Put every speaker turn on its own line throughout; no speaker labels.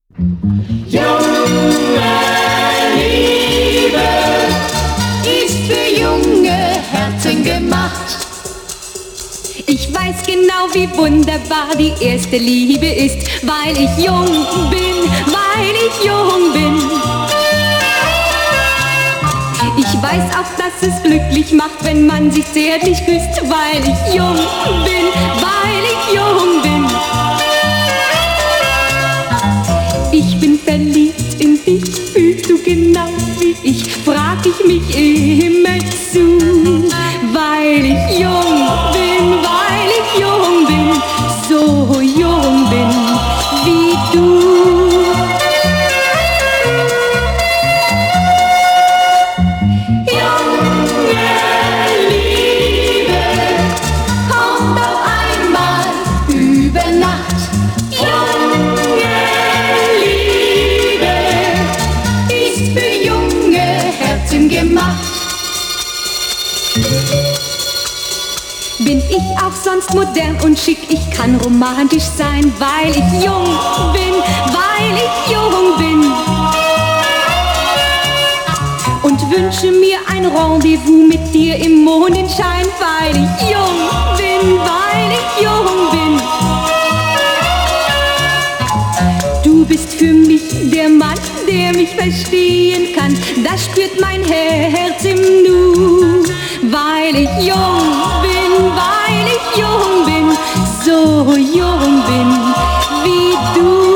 Junge Liebe ist für junge Herzen gemacht.
Ich weiß genau, wie wunderbar die erste Liebe ist, weil ich jung bin, weil ich jung bin. Ich weiß auch, dass es glücklich macht, wenn man sich zärtlich küsst, weil ich jung bin, weil ich jung bin. Ich bin verliebt in dich, fühlst du genau wie ich, frag ich mich immer zu, weil ich jung bin, weil ich jung bin, so jung bin wie du.
Junge Liebe kommt auf einmal über Nacht. Junge Liebe ist für junge Herzen gemacht.
Bin ich auch sonst modern und schick, ich kann romantisch sein, weil ich jung bin, weil ich jung bin. Und wünsche mir ein Rendezvous mit dir im Mondenschein, weil ich jung bin, weil ich jung bin. Du bist für mich der Mann, der mich verstehen kann, das spürt mein Herz im Nu, weil ich jung bin, weil ich jung bin, so jung bin wie du.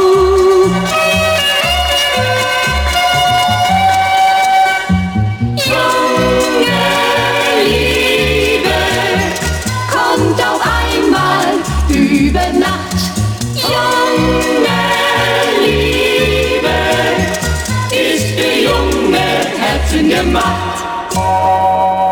Junge Liebe kommt auf einmal über Nacht. Junge Liebe ist für junge Herzen gemacht.